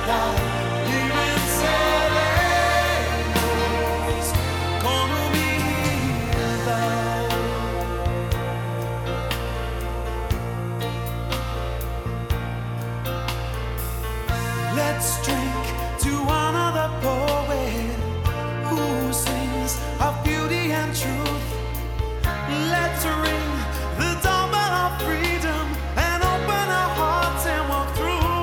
libertad y venceremos con humildad. Let's drink to another poet who sings of beauty and truth. Let's ring the doorbell of freedom and open our hearts and walk through.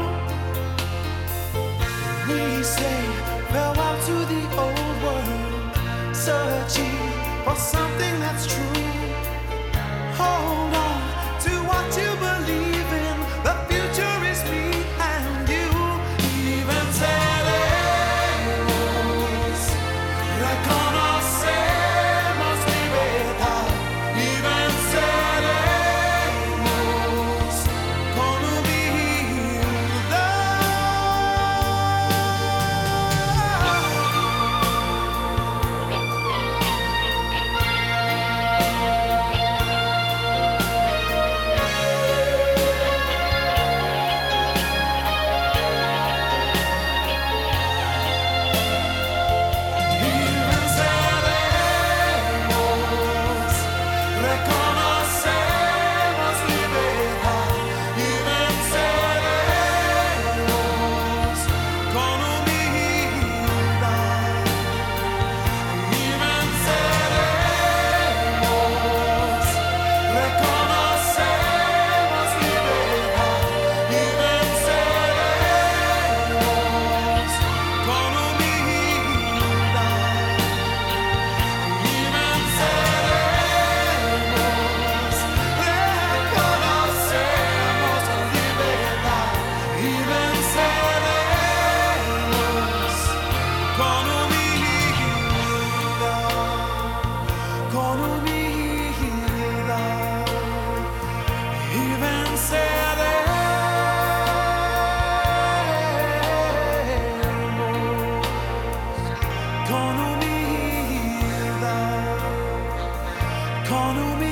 We say farewell to the old world, searching for something that's true. Hold on to what you believe in. The future is me and you. Y venceremos, reconocemos libertad. Y venceremos con humildad. Y venceremos, reconocemos libertad. Y venceremos con humildad. Y venceremos, reconocemos libertad. Y venceremos con humildad. Y venceremos, reconocemos libertad. Y venceremos con humildad, con humildad. Y venceremos con humildad, con humildad.